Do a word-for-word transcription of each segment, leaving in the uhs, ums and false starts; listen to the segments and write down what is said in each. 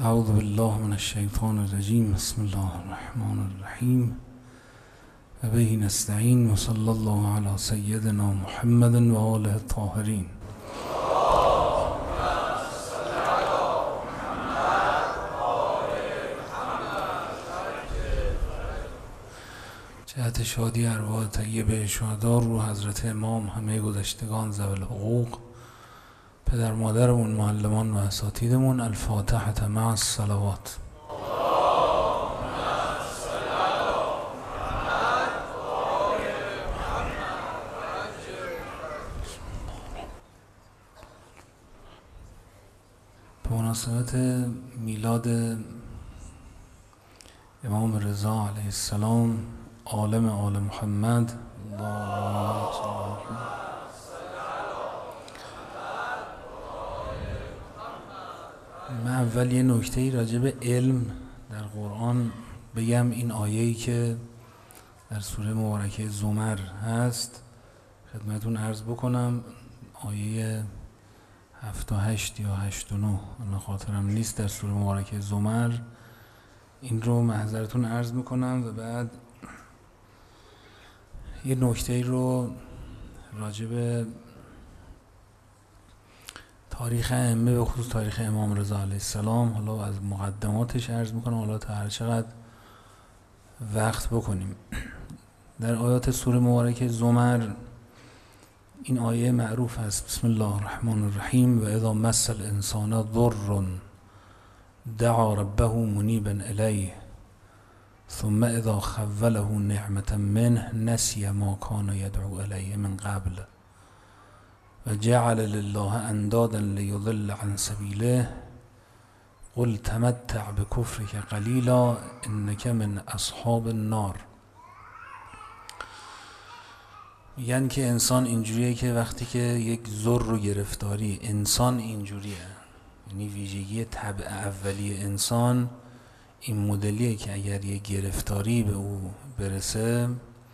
اعوذ بالله من الشیطان الرجیم. بسم الله الرحمن الرحیم و به نستعین و صلی الله علی سیدنا محمد و آله الطاهرین. جهت شادی ارواح طیبه شهدا رو حضرت امام همه گذشتگان ذوی الحقوق، پدر مادرمون، معلمان و اساتیدمون. الفاتحة مع الصلوات. به مناسبت میلاد امام رضا علیه السلام، عالم آل محمد، من اول یه نکته‌ای راجع به علم در قرآن بگم. این آیه‌ای که در سوره مبارکه زمر هست خدمتون عرض بکنم، آیه هفت و هشت یا هشت و نه، الان خاطرم نیست، در سوره مبارکه زمر. این رو محضرتون عرض میکنم و بعد یه نکته‌ای رو راجع به تاریخ ائمه، به خصوص تاریخ امام رضا علیه السلام، حالا از مقدماتش عرض میکنم، حالا تا هر چقدر وقت بکنیم. در آیات سوره مبارکه زمر این آیه معروف است: بسم الله الرحمن الرحیم و اذا مس الانسان ضر دعا ربه منیبا الیه ثم اذا خوله نعمة منه نسی ما کان یدعو الیه من قبل و جعل لله اندادا لیضل عن سبیله قل تمتع بکفرک قلیلا انک من اصحاب النار. میگن که انسان اینجوریه که وقتی که یک ضر رو گرفتاری، انسان اینجوریه، یعنی ویژگی طبع اولیه انسان این مدلیه که اگر یک گرفتاری به او برسه،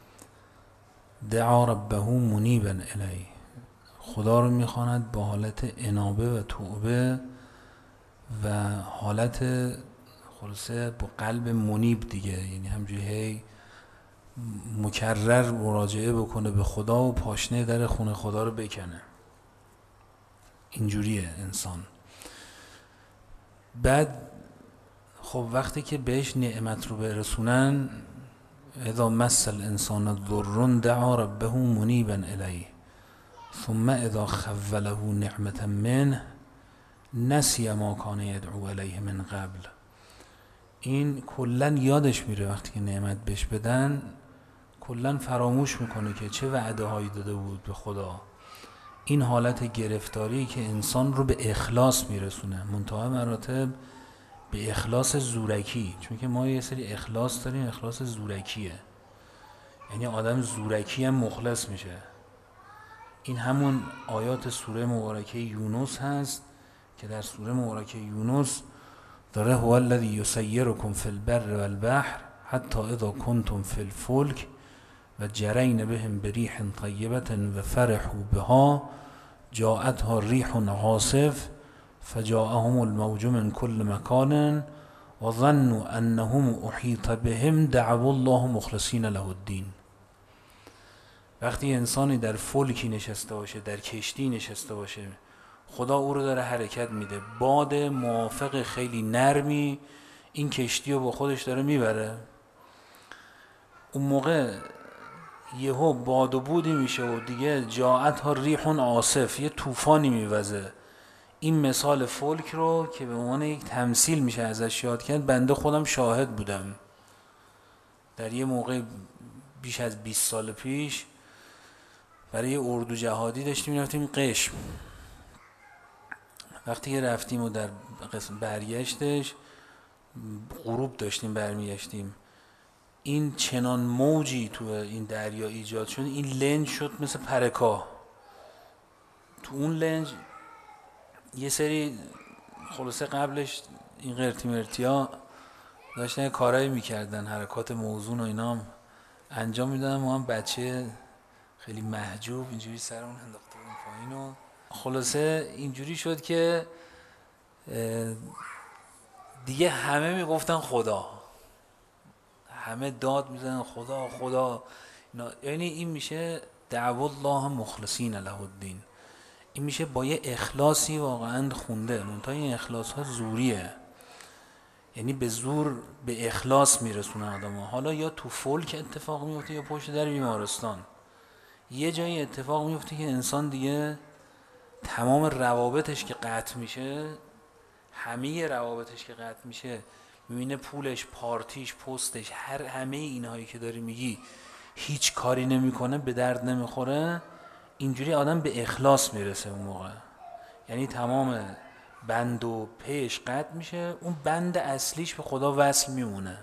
دعا ربه منیبا الیه، خدا رو میخواند با حالت انابه و توبه و حالت خلاصه با قلب منیب دیگه، یعنی همجوری هی مکرر مراجعه بکنه به خدا و پاشنه در خونه خدا رو بکنه. اینجوریه انسان. بعد خب وقتی که بهش نعمت رو برسونن، اذا مس الانسان ضر دعا ربه منیبا الیه ثم اذا خوله نعمة منه نسی ما کان یدعو الیه من قبل. این کلن یادش میره وقتی که نعمت بهش بدن، کلن فراموش میکنه که چه وعده هایی داده بود به خدا. این حالت گرفتاری که انسان رو به اخلاص میرسونه، منتهی مراتب به اخلاص زورکی، چون که ما یه سری اخلاص داریم، اخلاص زورکیه، یعنی آدم زورکی هم مخلص میشه. این همون آیات سوره مبارکه یونس هست که در سوره مبارکه یونس داره هو الذی یسیرکم فی البر والبحر حتی اذا کنتم فی الفلک و جرین بهم بریح طیبة و فرحوا بها جاءتها ریح عاصف فجاءهم الموج من كل مكان و ظنوا انهم احیط بهم دعوا الله مخلصین له الدین. وقتی انسانی در فلکی نشسته باشه، در کشتی نشسته باشه، خدا او رو داره حرکت میده، باد موافق خیلی نرمی این کشتی رو با خودش داره میبره، اون موقع یهو باد و بودی میشه و دیگه جاعت ها ریح عاصف، یه طوفانی میوزه. این مثال فلک رو که به عنوان یک تمثیل میشه ازش یاد کرد، بنده خودم شاهد بودم. در یه موقع بیش از بیست سال پیش برای یه اردو جهادی داشتیم میرفتیم قشم. وقتی که رفتیم و در قسم برگشتش غروب داشتیم برمیگشتیم، این چنان موجی تو این دریا ایجاد شد، این لنج شد مثل پرکاه. تو اون لنج یه سری خلاصه قبلش این قرتی مرتی ها داشتن کارایی میکردن، حرکات موزون و اینا هم انجام میدادن. ما هم بچه خیلی محجوب اینجوری سرمون انداخته بودیم پایین و خلاصه اینجوری شد که دیگه همه میگفتن خدا، همه داد میزنن خدا خدا. یعنی این میشه دعو الله مخلصین له الدین، این میشه با یه اخلاصی واقعا خونده. منتها این اخلاص ها زوریه، یعنی به زور به اخلاص میرسونه آدم ها. حالا یا تو فولک اتفاق میفته یا پشت در بیمارستان، یه جایی اتفاق میفته که انسان دیگه تمام روابطش که قطع میشه، همه روابطش که قطع میشه، میبینه پولش، پارتیش، پستش، هر همه اینهایی که داری میگی هیچ کاری نمیکنه، به درد نمیخوره. اینجوری آدم به اخلاص میرسه اون موقع، یعنی تمام بند و پیش قطع میشه، اون بند اصلیش به خدا وصل میمونه.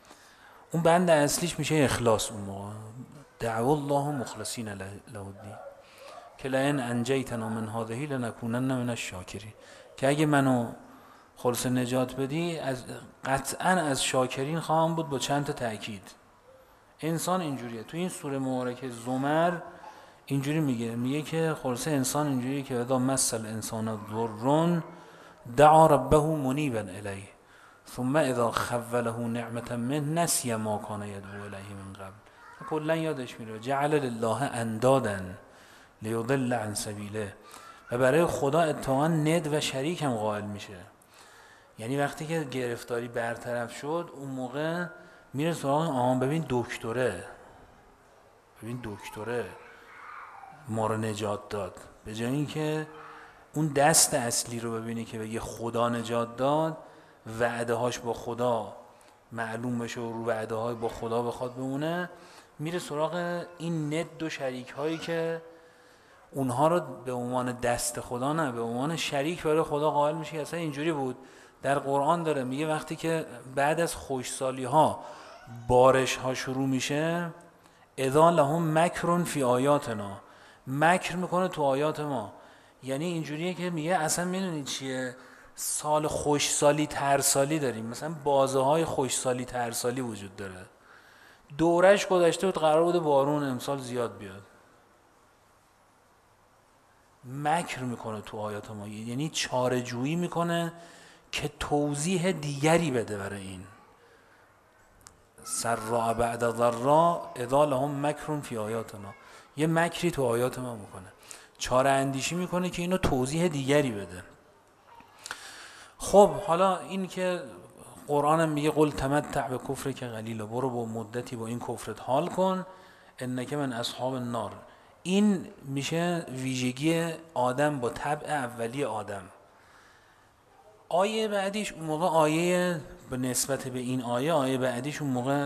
اون بند اصلیش میشه اخلاص. اون موقع دعو الله مخلصین له الدین که لئن انجیتنا من هذه لنکونن من الشاکرین، که اگه منو خلاص نجات بدی از قطعا از شاکرین خواهم بود، با چند تا تأکید. انسان اینجوریه. تو این سوره مبارکه زمر اینجوری میگه، میگه که خلاصه انسان اینجوریه که اذا مس الانسان ضر دعا ربه منیبا الیه ثم اذا خوله نعمة منه نسی ما کان یدعو الیه من قبل. کلا یادش میره جعل لله اندادا لیضل عن سبیله، و برای خدا اتفاقا ند و شریک هم قائل میشه. یعنی وقتی که گرفتاری برطرف شد، اون موقع میره سراغ آها ببین دکتره، ببین دکتره ما رو نجات داد، به جای اینکه اون دست اصلی رو ببینی که بگه خدا نجات داد، وعده هاش با خدا معلوم بشه و رو وعده های با خدا بخواد بمونه، میره سراغ این ند و شریک هایی که اونها رو به عنوان دست خدا نه، به عنوان شریک برای خدا قائل میشه. اصلا اینجوری بود در قرآن داره میگه وقتی که بعد از خوشسالی ها بارش ها شروع میشه، اذا لهم مکر فی آیاتنا، مکر میکنه تو آیات ما. یعنی اینجوریه که میگه اصلا میدونید چیه، سال خوشسالی ترسالی داریم، مثلا بازه های خوشسالی ترسالی وجود داره، دورش گذشته بود، قرار بوده بارون امسال زیاد بیاد، مکر میکنه تو آیات ما، یعنی چاره جویی میکنه که توضیح دیگری بده برای این. سراء بعد ضراء اذا لهم مکر فی آیاتنا، یه مکری تو آیات ما میکنه، چاره اندیشی میکنه که اینو توضیح دیگری بده. خب حالا این که قرآن میگه قل تمتع به کفر که قلیلا، برو با مدتی با این کفرت حال کن، انک من اصحاب النار. این میشه ویژگی آدم با طبع اولی آدم. آیه بعدیش اون موقع آیه به نسبت به این آیه آیه بعدیش اون موقع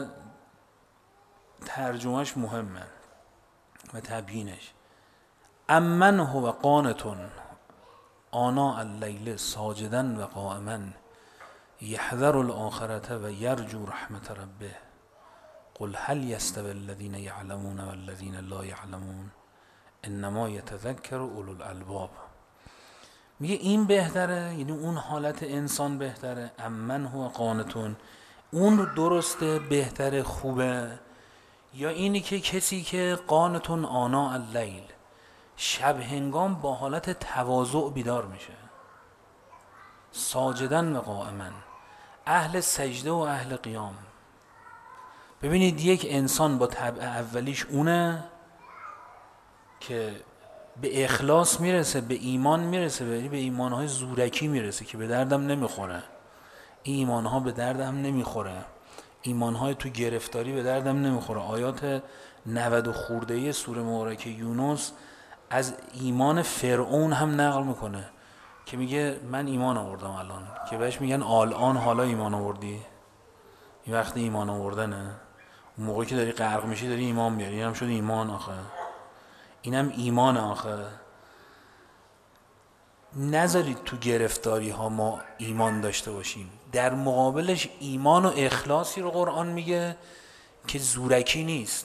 ترجمهش مهمه و تبیینش. امن هو قانتون آناء اللیل ساجدا و قائما یحذر الآخرة و یرجو رحمت ربه قل هل یستوی الذین یعلمون والذین لا یعلمون انما یتذکر اولو الالباب. میگه این بهتره، یعنی اون حالت انسان بهتره. امن هو قانتون، اون درسته، بهتره، خوبه، یا اینی که کسی که قانتون آناء اللیل، شب هنگام با حالت تواضع بیدار میشه، ساجدن و قائما، اهل سجده و اهل قیام. ببینید یک انسان با طبع اولیش اونه که به اخلاص میرسه، به ایمان میرسه، به ایمانهای زورکی میرسه که به دردم نمیخوره. این ایمانها به دردم نمیخوره، ایمانهای تو گرفتاری به دردم نمیخوره. آیات نود و خورده سوره مبارکه یونس از ایمان فرعون هم نقل میکنه که میگه من ایمان آوردم الان، که بهش میگن الان حالا ایمان آوردی، این وقت ایمان آوردنه، اون موقعی که داری غرق میشی داری ایمان میاری، این هم شد ایمان. آخه اینم ایمان. آخه نذارید تو گرفتاری ها ما ایمان داشته باشیم. در مقابلش ایمان و اخلاصی رو قرآن میگه که زورکی نیست.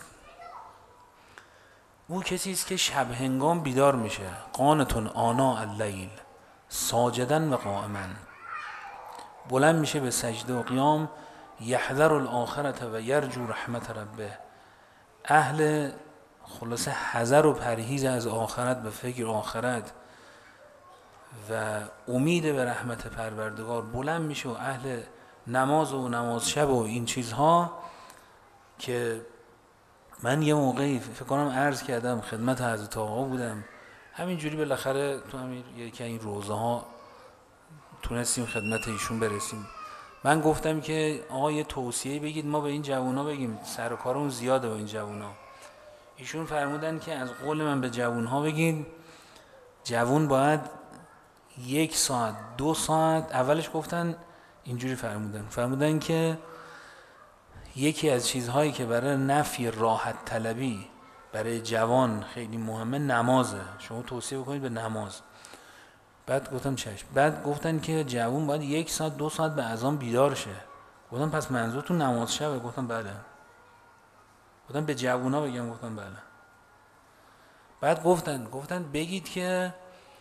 او کسی است که شب هنگام بیدار میشه، قانتون آناء اللیل ساجدن و قائما، بلند میشه به سجده و قیام، یحذر الآخرة و یرجو رحمت ربه، اهل خلاصه حذر و پرهیز از آخرت، به فکر آخرت و امید به رحمت پروردگار بلند میشه و اهل نماز و نماز شب و این چیزها، که من یه موقعی فکر کنم عرض کردم خدمت حضرت آقا بودم، همینجوری بالاخره تو همین یکی این روزه ها تونستیم خدمت ایشون برسیم. من گفتم که آقا یه توصیه بگید ما به این جوونا بگیم، سر و کارمون زیاده با این جوونا. ایشون فرمودن که از قول من به جوونها بگید جوون باید یک ساعت دو ساعت، اولش گفتن اینجوری فرمودن فرمودن که یکی از چیزهایی که برای نفی راحت طلبی برای جوان خیلی مهمه نمازه، شما توصیه بکنید به نماز. بعد گفتم چشم. بعد گفتن که جوان باید یک ساعت دو ساعت به اذان بیدار شه. گفتم پس منظورتون نماز شبه؟ گفتم بله. گفتم به جوونا بگم؟ گفتم بله. بعد گفتن گفتن بگید که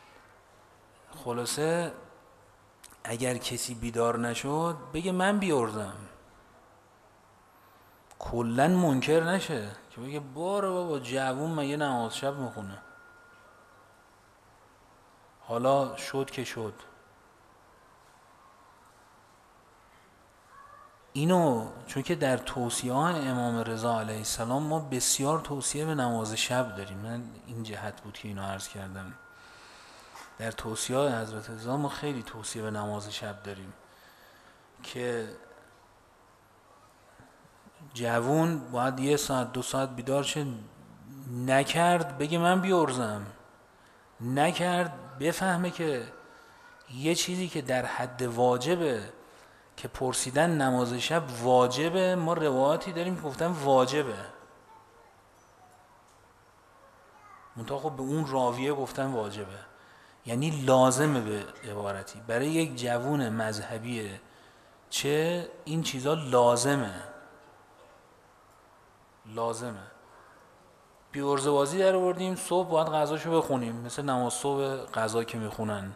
خلاصه اگر کسی بیدار نشد بگه من بیاردم، کلن منکر نشه که بگه باره بابا جوون مگه نماز شب میخونه. حالا شد که شد. اینو چون که در توصیه های امام رضا علیه السلام ما بسیار توصیه به نماز شب داریم، من این جهت بود که اینو عرض کردم. در توصیه های حضرت رضا ما خیلی توصیه به نماز شب داریم که جوون باید یه ساعت دو ساعت بیدار شه، نکرد بگه من بیارزم، نکرد بفهمه که یه چیزی که در حد واجبه که پرسیدن نماز شب واجبه، ما روایاتی داریم که گفتن واجبه، منتها خب به اون راویه گفتن واجبه، یعنی لازمه به عبارتی برای یک جوون مذهبیه چه این چیزا لازمه لازمه بیورزه بازی در آوردیم، صبح باید غذاشو بخونیم مثل نماز صبح غذا که میخونن،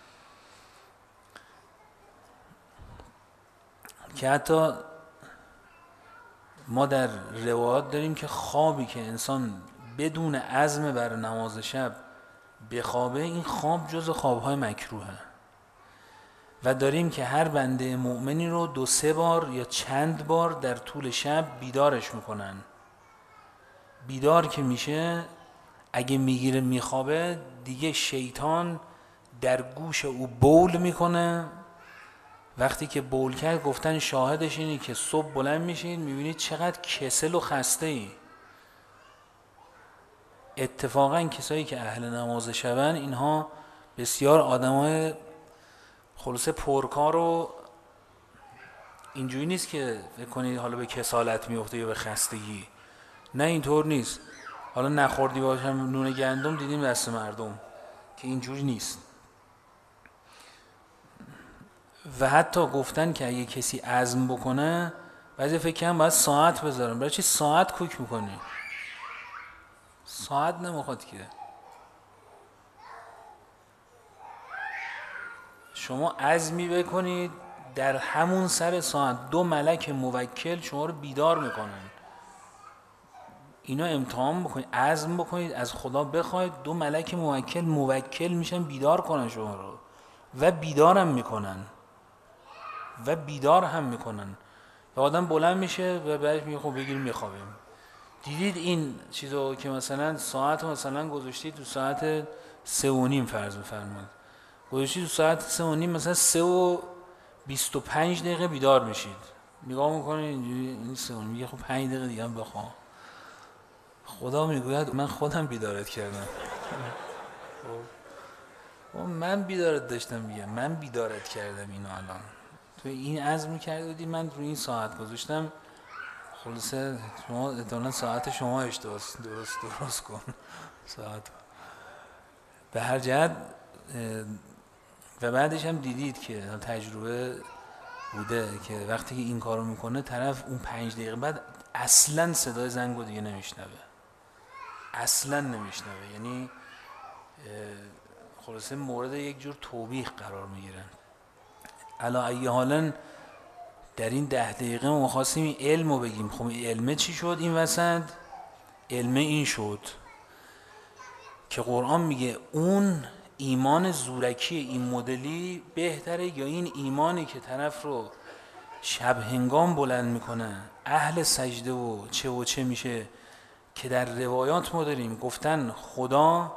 که حتی ما در روایات داریم که خوابی که انسان بدون عزم بر نماز شب بخوابه این خواب جز خوابهای مکروهه، و داریم که هر بنده مؤمنی رو دو سه بار یا چند بار در طول شب بیدارش میکنن. بیدار که میشه اگه میگیره میخوابه دیگه شیطان در گوش او بول میکنه، وقتی که بول کرد گفتن شاهدش اینی که صبح بلند میشین میبینید چقدر کسل و خسته ای. اتفاقا کسایی که اهل نماز شبن اینها بسیار آدمای خلاصه پرکار و اینجوری نیست که فکر کنید حالا به کسالت میفته یا به خستگی، نه اینطور نیست. حالا نخوردی باشم نون گندم دیدیم دست مردم که اینجوری نیست. و حتی گفتن که اگه کسی عزم بکنه بعضی فکر کنم باید ساعت بذارم. برای چی ساعت کوک میکنی؟ ساعت نمیخواد که. شما عزمی بکنید در همون سر ساعت دو ملک موکل شما رو بیدار میکنن. اینا امتحان بکنید، عزم بکنید، از خدا بخواید، دو ملک موکل موکل میشن بیدار کنن شما رو و بیدارم میکنن و بیدار هم میکنن و آدم بلند میشه و بعدش میگه خب بگیر میخوابیم. دیدید این چیزو که مثلا ساعت مثلا گذاشتید تو ساعت سه و نیم فرض بفرمایید، گذاشتید تو ساعت سه و نیم مثلا سه و بیست و پنج دقیقه بیدار میشید، نگاه میکنید اینجوری این سه و نیم میگه خب پنج دقیقه دیگه هم بخوام. خدا میگوید من خودم بیدارت کردم. من بیدارت داشتم میگم من بیدارت کردم اینو الان تو این عزم کرده بودی من روی این ساعت گذاشتم. خلاصه شما احتمالاً ساعت شما اشتباه درست درست کن ساعت. به هر جهت و بعدش هم دیدید که تجربه بوده که وقتی که این کارو میکنه طرف اون پنج دقیقه بعد اصلاً صدای زنگو دیگه نمیشنوه، اصلاً نمیشنوه، یعنی خلاصه مورد یک جور توبیخ قرار میگیرن. علا ای حالا در این ده دقیقه ما خواستیم این علم رو بگیم. خب این علمه چی شد این وسط؟ علمه این شد که قرآن میگه اون ایمان زورکی این مدلی بهتره یا این ایمانی که طرف رو شب هنگام بلند میکنه، اهل سجده و چه و چه میشه، که در روایات ما داریم گفتن خدا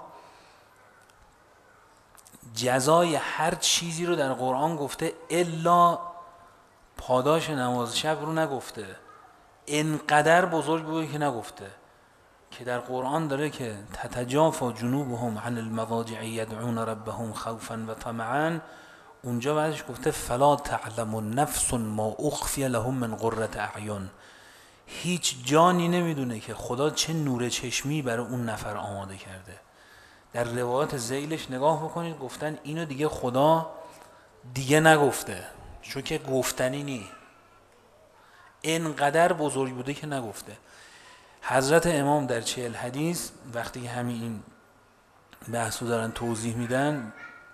جزای هر چیزی رو در قرآن گفته الا پاداش نماز شب رو نگفته. انقدر بزرگ بود که نگفته، که در قرآن داره که تتجافا جنوبهم عن المضاجع یدعون ربهم خوفا و طمعا، اونجا بعدش گفته فلا تعلم نفس ما اخفی لهم من قرة اعین. هیچ جانی نمیدونه که خدا چه نور چشمی برای اون نفر آماده کرده. در روایات ذیلش نگاه بکنید، گفتن اینو دیگه خدا دیگه نگفته، چون که گفتنی نی، اینقدر بزرگ بوده که نگفته. حضرت امام در چهل حدیث وقتی همین این بحثو دارن توضیح میدن،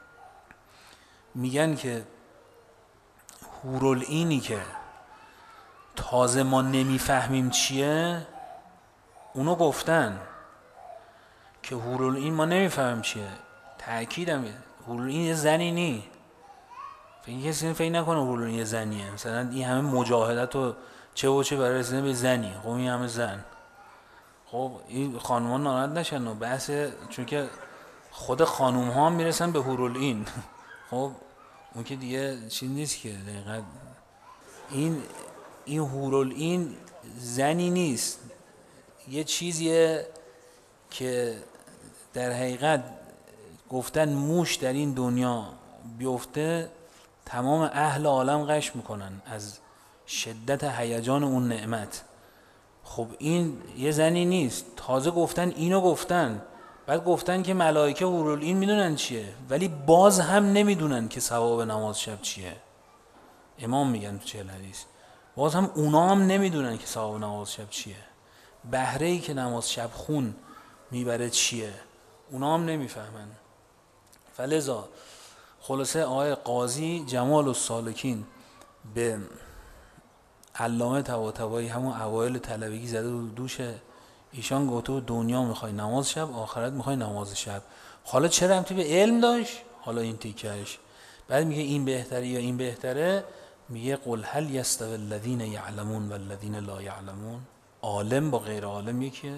میگن که حورالعینی که تازه ما نمیفهمیم چیه، اونو گفتن که حورالعین ما نمیفهمیم چیه. تأکیدم حورالعین یه زنی نی، فکر کسی فکر نکنه حورالعین یه زنیه، مثلا این همه مجاهدت و چه و چه برای رسیدن به زنی، خب این همه زن، خب این خانومان ناراحت نشن و بحث، چون که خود خانوم ها هم میرسن به حورالعین خب اون که دیگه چیز نیست که دقیقا این این حورالعین زنی نیست، یه چیزیه که در حقیقت گفتن موش در این دنیا بیفته تمام اهل عالم غش میکنن از شدت هیجان اون نعمت. خب این یه زنی نیست، تازه گفتن اینو گفتن، بعد گفتن که ملائکه حورالعین میدونن چیه، ولی باز هم نمیدونن که ثواب نماز شب چیه. امام میگن تو چهل حدیث باز هم اونا هم نمیدونن که ثواب نماز شب چیه، بهره ای که نماز شب خون میبره چیه، اونا هم نمیفهمن. فلذا خلاصه آقای قاضی جمال السالکین به علامه طباطبایی همون اوایل طلبگی زده و دوش ایشان گفته دنیا میخوای نماز شب، آخرت میخوای نماز شب. حالا چه ربطی به علم داشت؟ حالا این تیکش بعد میگه این بهتره یا این بهتره، میگه قل هل یستوی الذین یعلمون والذین لا یعلمون. عالم با غیر عالم یکیه؟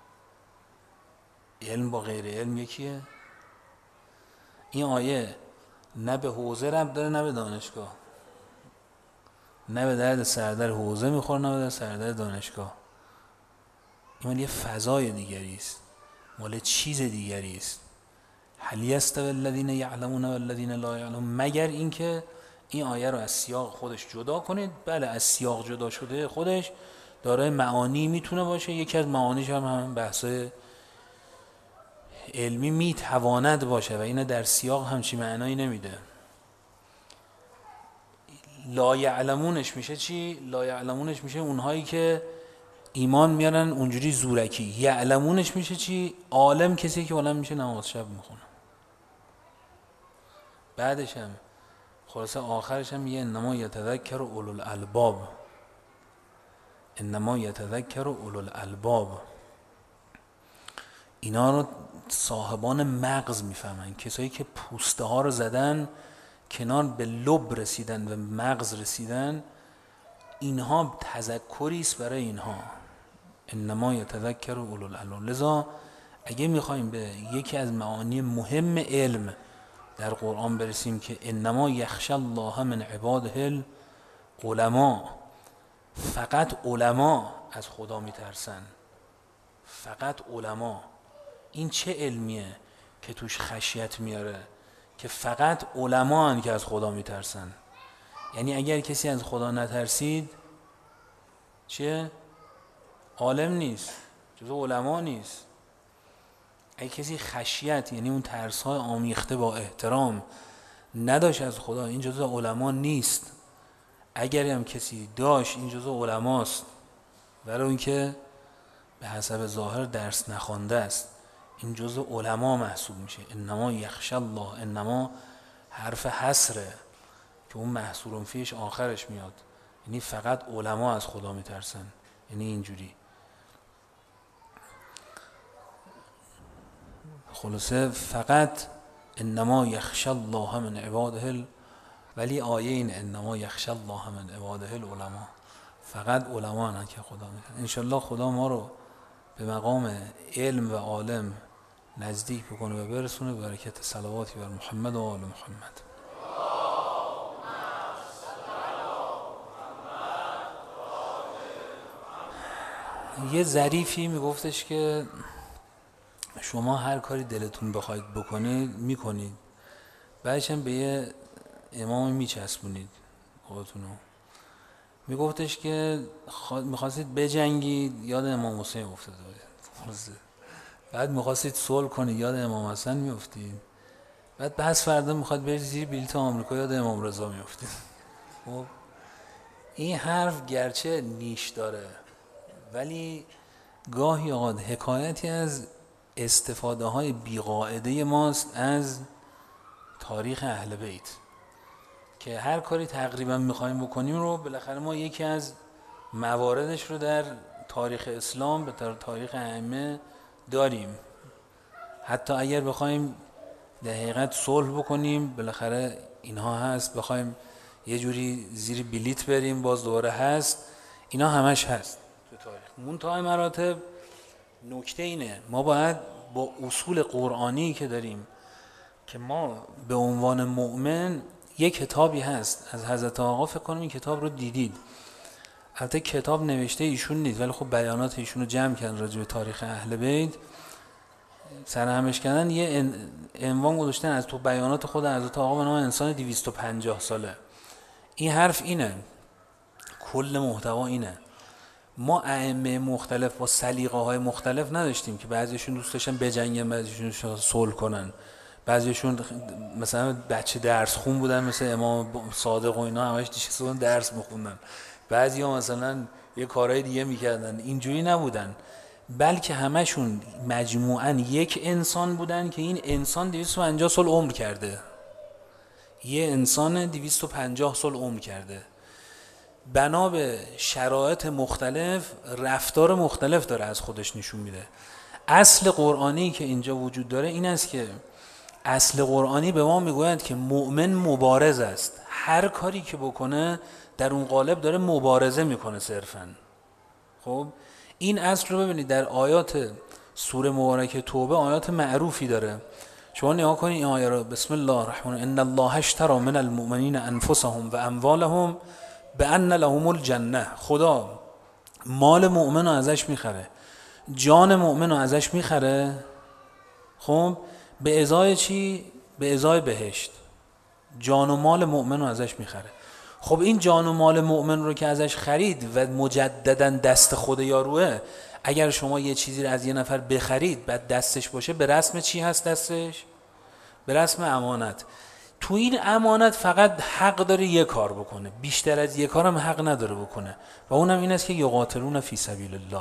علم با غیر علم یکیه؟ این آیه نه به حوزه ربط داره نه به دانشگاه، نه به درد سردر حوزه میخوره نه به درد سردر دانشگاه. این مال یه فضای دیگری است، مال چیز دیگری است. هل یستوی الذین یعلمون والذین لا یعلمون، مگر اینکه این آیه رو از سیاق خودش جدا کنید. بله از سیاق جدا شده خودش داره معانی میتونه باشه، یکی از معانیش هم همین بحثای علمی میتواند باشه و اینه در سیاق همچی معنایی نمیده. لا یعلمونش میشه چی؟ لا یعلمونش میشه اونهایی که ایمان میارن اونجوری زورکی. یعلمونش میشه چی؟ عالم کسی که عالم میشه نماز شب میخونه. بعدش هم خلاصه آخرش هم میگه انما یتذکر اولو الالباب، انما یتذکر اولو الالباب. اینا رو صاحبان مغز میفهمن، کسایی که پوسته ها رو زدن کنار به لب رسیدن و مغز رسیدن، اینها تذکری است برای اینها. انما یتذکر اولو الالباب. لذا اگه میخوایم به یکی از معانی مهم علم در قرآن برسیم که انما یخشی الله من عباده العلماء، فقط علما از خدا میترسن، فقط علما. این چه علمیه که توش خشیت میاره که فقط علما هن که از خدا میترسن؟ یعنی اگر کسی از خدا نترسید چیه؟ عالم نیست، جزو علما نیست. اگه کسی خشیت یعنی اون ترس های آمیخته با احترام نداشت از خدا، این جزو علما نیست. اگر هم کسی داشت این جزو علماست، برای اون که به حسب ظاهر درس نخوانده است، این جزو علما محسوب میشه. انما یخشی الله، انما حرف حصره که اون محصورون فیش آخرش میاد، یعنی فقط علما از خدا میترسن، یعنی اینجوری. خلاصه فقط انما یخشی الله من عباده ال... ولی آیه این انما یخشی الله من عباده العلماء، فقط علما نه که خدا میکنه. انشالله خدا ما رو به مقام علم و عالم نزدیک بکنه و برسونه به برکت صلواتی بر محمد و آل محمد. یه ظریفی میگفتش که شما هر کاری دلتون بخواید بکنید میکنید، بعدش هم به یه امام میچسبونید خودتونو. میگفتش که میخواستید بجنگید یاد امام حسین افتاده بود، بعد میخواستید صلح کنید یاد امام حسن میافتید، بعد بس فردا میخواد برید زیر بلیط آمریکا یاد امام رضا میافتید. خب این حرف گرچه نیش داره ولی گاهی اوقات حکایتی از استفاده های بیقاعده ماست از تاریخ اهل بیت، که هر کاری تقریبا میخوایم بکنیم رو بالاخره ما یکی از مواردش رو در تاریخ اسلام به تاریخ ائمه داریم. حتی اگر بخوایم در حقیقت صلح بکنیم بالاخره اینها هست، بخوایم یه جوری زیر بلیت بریم باز دوباره هست، اینا همش هست تو تاریخ. منتهای مراتب نکته اینه ما باید با اصول قرآنی که داریم که ما به عنوان مؤمن یک کتابی هست از حضرت آقا، فکر کنم این کتاب رو دیدید، البته کتاب نوشته ایشون نیست ولی خب بیانات ایشون رو جمع کردن راجع به تاریخ اهل بیت، سرهمش کردن یه عنوان گذاشتن از تو بیانات خود حضرت آقا به نام انسان دویست و پنجاه ساله. این حرف اینه، کل محتوا اینه. ما ائمه مختلف با سلیقه های مختلف نداشتیم که بعضیشون دوست داشتن بجنگن، بعضیشون صلح کنن، بعضیشون مثلا بچه درس خون بودن مثل امام صادق و اینا همش دیشون درس میخوندن، بعضیا مثلا یه کارهای دیگه میکردن، اینجوری نبودن، بلکه همشون مجموعاً یک انسان بودن که این انسان دویست و پنجاه سال عمر کرده، یه انسان دویست و پنجاه سال عمر کرده، بنا به شرایط مختلف رفتار مختلف داره از خودش نشون میده. اصل قرآنی که اینجا وجود داره این است که اصل قرآنی به ما میگوید که مؤمن مبارز است، هر کاری که بکنه در اون قالب داره مبارزه میکنه صرفاً. خب این اصل رو ببینید در آیات سوره مبارکه توبه آیات معروفی داره، شما نگاه کنید این آیه رو، بسم الله الرحمن ان الله اشتری من المؤمنین انفسهم و اموالهم بان لهم الجنه، خدا مال مؤمن رو ازش میخره، جان مؤمن رو ازش میخره، خب به ازای چی؟ به ازای بهشت. جان و مال مؤمن رو ازش میخره. خب این جان و مال مؤمن رو که ازش خرید و مجددا دست خود یاروه، اگر شما یه چیزی رو از یه نفر بخرید بعد دستش باشه به رسم چی هست دستش؟ به رسم امانت. تو این امانت فقط حق داره یه کار بکنه، بیشتر از یه کارم حق نداره بکنه و اونم این است که یقاتلون فی سبیل الله،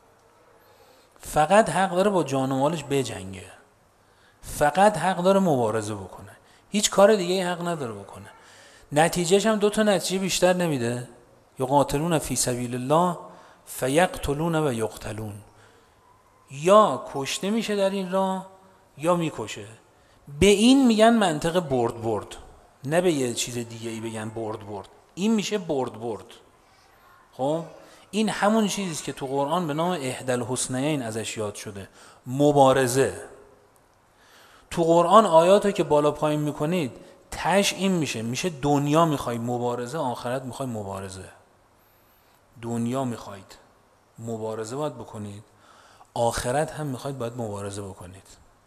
فقط حق داره با جان و مالش بجنگه، فقط حق داره مبارزه بکنه، هیچ کار دیگه حق نداره بکنه. نتیجهش هم دو تا نتیجه بیشتر نمیده، یقاتلون فی سبیل الله فیقتلون و یقتلون، یا کشته میشه در این راه یا میکشه. به این میگن منطق برد برد، نه به یه چیز دیگه ای بگن برد برد، این میشه برد برد. خب این همون چیزیست که تو قرآن به نام احدی الحسنیین ازش یاد شده، مبارزه. تو قرآن آیاتو که بالا پایین میکنید تش این میشه، میشه دنیا میخواید مبارزه، آخرت میخواید مبارزه. دنیا میخواید مبارزه باید بکنید، آخرت هم میخواید باید مبارزه بکنید.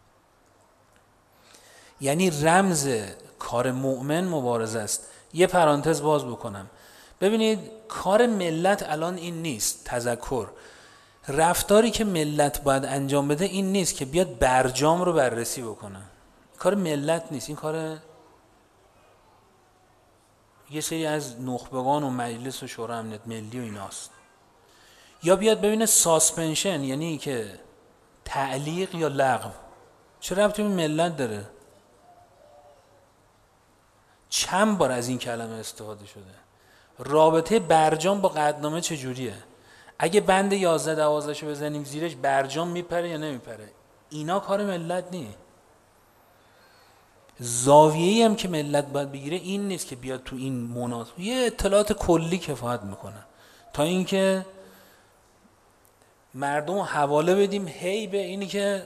یعنی رمز کار مؤمن مبارزه است. یه پرانتز باز بکنم، ببینید کار ملت الان این نیست، تذکر رفتاری که ملت باید انجام بده این نیست که بیاد برجام رو بررسی بکنه، کار ملت نیست، این کار یه سری از نخبگان و مجلس و شورای امنیت ملی و ایناست. یا بیاد ببینه ساسپنشن یعنی که تعلیق یا لغو چه ربطی به ملت داره؟ چند بار از این کلمه استفاده شده. رابطه برجام با قطعنامه چجوریه؟ اگه بند یازده دوازده شو بزنیم زیرش برجام میپره یا نمیپره؟ اینا کار ملت نی. زاویه‌ای هم که ملت باید بگیره این نیست که بیاد تو این مناسب، یه اطلاعات کلی کفایت میکنه تا اینکه مردم رو حواله بدیم هی به اینی که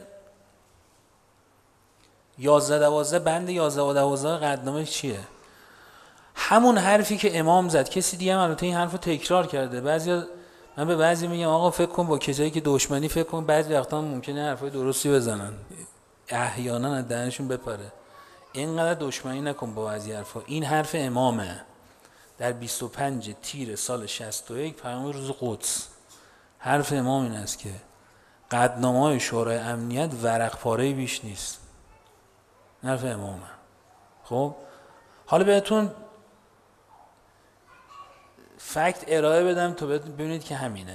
یازده دوازده بند یازده و دوازده قدنامه چیه، همون حرفی که امام زد. کسی دیگه هم البته این حرفو تکرار کرده. بعضیا من به بعضی میگم آقا فکر کن با کسایی که دشمنی فکر کن، بعضی وقتا ممکنه حرفای درستی بزنن، احیانا از دهنشون بپره. اینقدر دشمنی نکن با بعضی حرفا. این حرف امامه در بیست و پنج تیر سال شصت و یک پیام روز قدس. حرف امام این است که قدنامه‌های شورای امنیت ورق پاره بیش نیست. حرف امامه. خب حالا بهتون فکت ارائه بدم تا ببینید که همینه.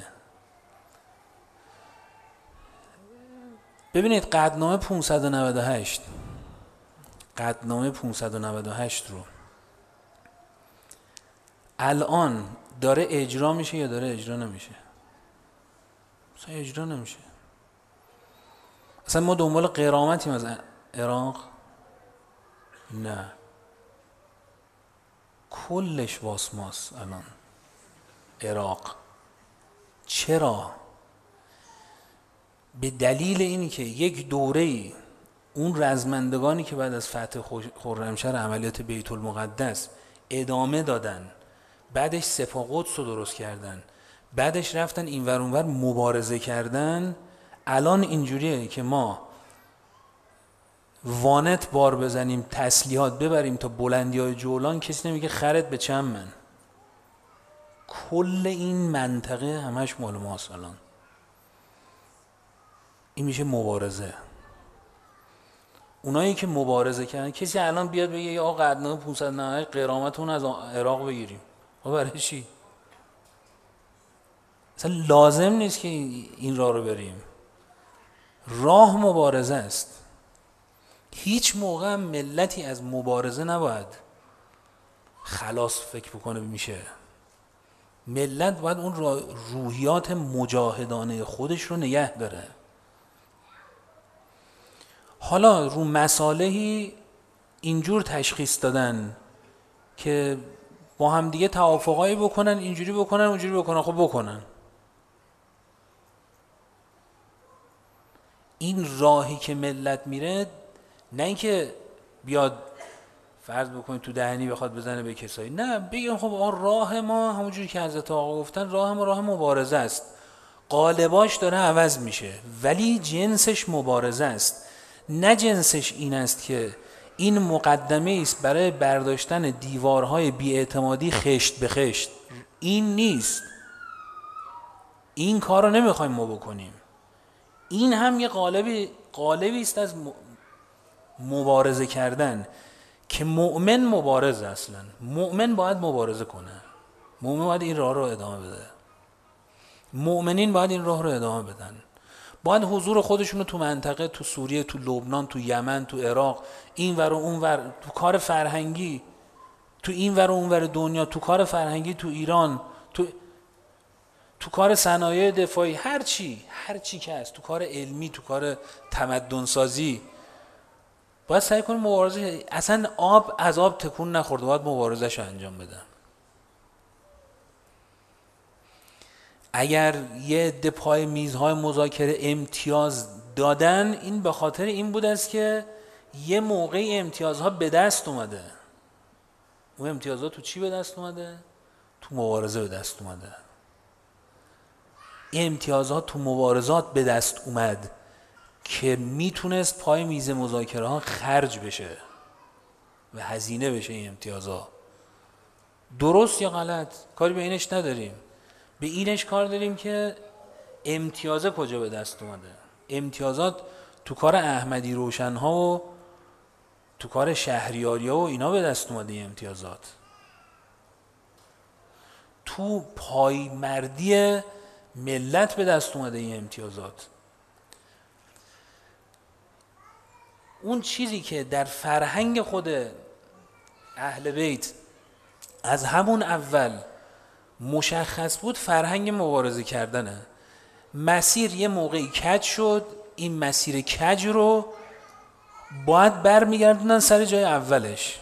ببینید قدنامه پانصد و نود و هشت قدنامه پانصد و نود و هشت رو الان داره اجرا میشه یا داره اجرا نمیشه؟ اصلا اجرا نمیشه. اصلا ما دنبال غرامتیم از عراق؟ نه، کلش واسماس الان عراق. چرا؟ به دلیل اینی که یک دوره‌ای اون رزمندگانی که بعد از فتح خرمشهر عملیات بیت المقدس ادامه دادن، بعدش سپاه قدس رو درست کردن، بعدش رفتن اینور اونور مبارزه کردن، الان اینجوریه که ما وانت بار بزنیم تسلیحات ببریم تا بلندی‌های جولان، کسی نمیگه خرت به چند من. کل این منطقه همش مال ماست الان. این میشه مبارزه. اونایی که مبارزه کردن، کسی الان بیاد بگه یا قدنامه پانصد و نود و هشت غرامتون از عراق بگیریم، ما برای چی؟ اصلا لازم نیست که این راه رو بریم. راه مبارزه است. هیچ موقع ملتی از مبارزه نباید خلاص فکر بکنه میشه. ملت باید اون روحیات مجاهدانه خودش رو نگه داره. حالا رو مسالهی اینجور تشخیص دادن که با هم دیگه توافقایی بکنن، اینجوری بکنن اونجوری بکنن، خب بکنن. این راهی که ملت میره، نه اینکه بیاد فرض بکنید تو دهنی بخواد بزنه به کسایی، نه، بگیم خب راه ما همونجوری که حضرت آقا گفتن راه ما راه مبارزه است، قالباش داره عوض میشه ولی جنسش مبارزه است. نه جنسش این است که این مقدمه است برای برداشتن دیوارهای بی‌اعتمادی خشت به خشت. این نیست. این کار رو نمیخوایم ما بکنیم. این هم یه قالبی قالبی است از مبارزه کردن که مؤمن مبارز اصلا. مؤمن باید مبارزه کنه. مؤمن باید این راه رو ادامه بده. مؤمنین باید این راه رو ادامه بدن. باید حضور خودشون رو تو منطقه، تو سوریه، تو لبنان، تو یمن، تو عراق، این ور و اون ور، تو کار فرهنگی، تو این ور و اون ور دنیا، تو کار فرهنگی، تو ایران، تو تو کار صنایع دفاعی، هر چی هر چی که هست، تو کار علمی، تو کار تمدن سازی، باید سعی کنیم مبارزه. اصلا آب از آب تکون نخورده، باید مبارزه‌شو انجام بدن. اگر یه عده پای میزهای مذاکره امتیاز دادن، این به خاطر این بود است که یه موقعی امتیازها به دست اومده. اون امتیازها تو چی به دست اومده؟ تو مبارزه به دست اومده. این امتیازها تو مبارزات به دست اومد که میتونست پای میز مذاکره ها خرج بشه و هزینه بشه. این امتیازها درست یا غلط کاری به اینش نداریم. به اینش کار داریم که امتیازه کجا به دست اومده. امتیازات تو کار احمدی روشن ها و تو کار شهریاری ها و اینا به دست اومده. این امتیازات تو پایمردی ملت به دست اومده. این امتیازات اون چیزی که در فرهنگ خود اهل بیت از همون اول مشخص بود، فرهنگ مبارزه کردنه. مسیر یه موقعی کج شد، این مسیر کج رو باید بر میگردونن سر جای اولش.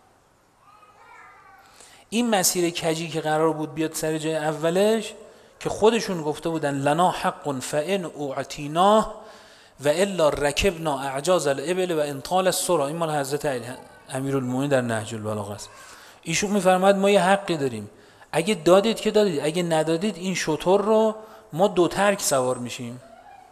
این مسیر کجی که قرار بود بیاد سر جای اولش که خودشون گفته بودن لنا حق فان اعطیناه و الا رکبنا اعجاز الابل و انطال السرى. این مال حضرت امیرالمومنین در نهج البلاغه است. ایشون میفرماید ما یه حقی داریم، اگه دادید که دادید، اگه ندادید این شتر رو ما دو ترک سوار میشیم.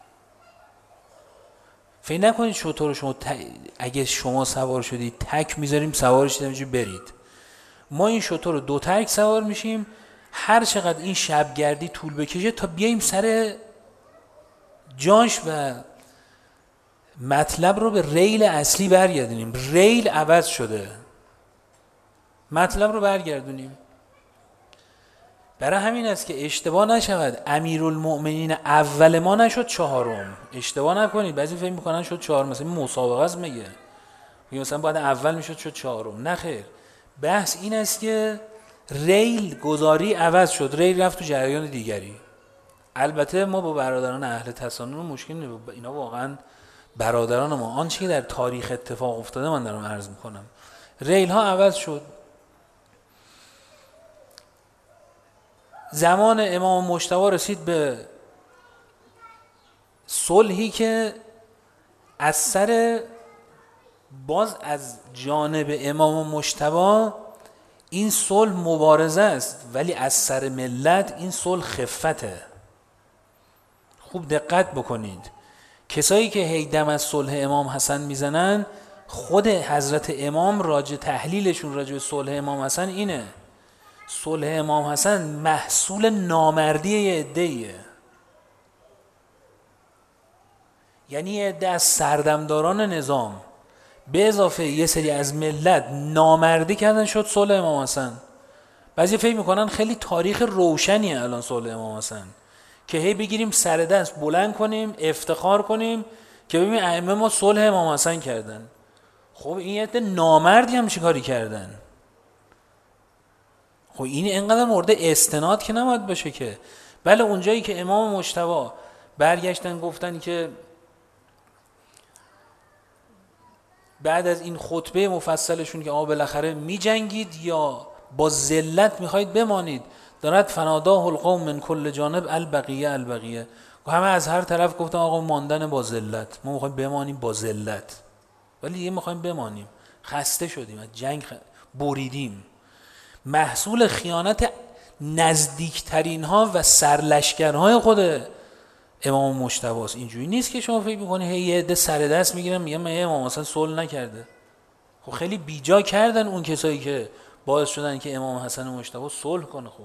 فکر نکنید شتر رو شما ت... اگه شما سوار شدید تک میذاریم سوارش نمیشه برید. ما این شتر رو دو ترک سوار میشیم، هر چقدر این شبگردی طول بکشه تا بیاییم سر جاش و مطلب رو به ریل اصلی برگردونیم. ریل عوض شده، مطلب رو برگردونیم. برای همین است که اشتباه نشود امیرالمؤمنین اول ما نشد چهارم. اشتباه نکنید، بعضی فکر میکنن شد چهارم، مثلا مسابقه است میگه مثلا باید اول میشد شد چهارم. نه خیر، بحث این است که ریل گذاری عوض شد، ریل رفت تو جریان دیگری. البته ما با برادران اهل تسنن مشکل نیست، اینا واقعا برادران ما. آنچه که در تاریخ اتفاق افتاده من دارم عرض میکنم. ریل ها عوض شد. زمان امام مجتبی رسید به صلحی که از سر باز از جانب امام مجتبی این صلح مبارزه است، ولی از سر ملت این صلح خفته. خوب دقت بکنید، کسایی که هی دم از صلح امام حسن میزنن خود حضرت امام راجع تحلیلشون راجع به صلح امام حسن اینه: صلح امام حسن محصول نامردی یه عده‌ایه. یعنی یه عده از سردمداران نظام به اضافه یه سری از ملت نامردی کردن شد صلح امام حسن. بعضی فکر میکنن خیلی تاریخ روشنیه الان صلح امام حسن که هی بگیریم سر دست بلند کنیم افتخار کنیم که ببینیم ائمه ما صلح امام حسن کردن. خب این یه عده نامردی هم چیکاری کردن؟ خب این اینقدر مورد استناد که نباید باشه که. بله اونجایی که امام مجتبی برگشتن گفتن که بعد از این خطبه مفصلشون که آقا بالاخره می جنگید یا با ذلت میخواید بمانید، دارد فناداه القوم من کل جانب البقیه البقیه، و همه از هر طرف گفتن آقا ماندن با ذلت، ما میخوایم بمانیم با ذلت، ولی یه میخوایم بمانیم، خسته شدیم از جنگ خ... بریدیم. محصول خیانت نزدیکترین ها و سرلشکرهای خود امام مجتبی است. اینجوری نیست که شما فکر می‌کنی هی یه عده سر دست میگیرن میگن من امام حسن صلح نکرده. خب خیلی بیجا کردن اون کسایی که باعث شدن که امام حسن مجتبی صلح کنه. خب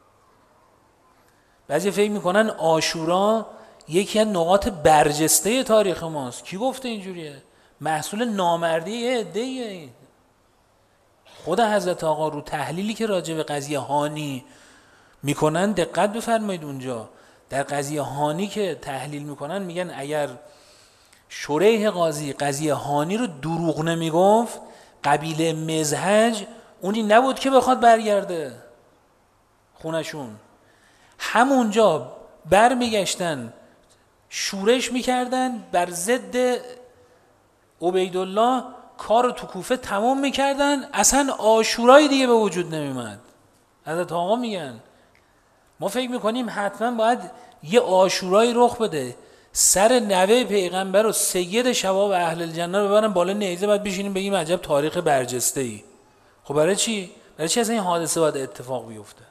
بعضی فکر میکنن عاشورا یکی از نقاط برجسته تاریخ ماست. کی گفته اینجوریه؟ محصول نامردی یه عده‌ایه. خود حضرت آقا رو تحلیلی که راجع به قضیه هانی میکنن دقت بفرمایید. اونجا در قضیه هانی که تحلیل میکنن میگن اگر شریح قاضی قضیه هانی رو دروغ نمیگفت، قبیله مزهج اونی نبود که بخواد برگرده خونشون. همونجا برمیگشتن شورش میکردن بر ضد عبیدالله، کار رو تو کوفه تمام میکردن، اصلا عاشورای دیگه به وجود نمیمد. حضرت آقا میگن ما فکر میکنیم حتما باید یه عاشورایی رخ بده، سر نوه پیغمبر و سید شباب اهل الجنه رو ببرن بالا نیزه، بعد بشینیم بگیم عجب تاریخ برجسته ای. خب برای چی؟ برای چی اصلا این حادثه باید اتفاق بیفته؟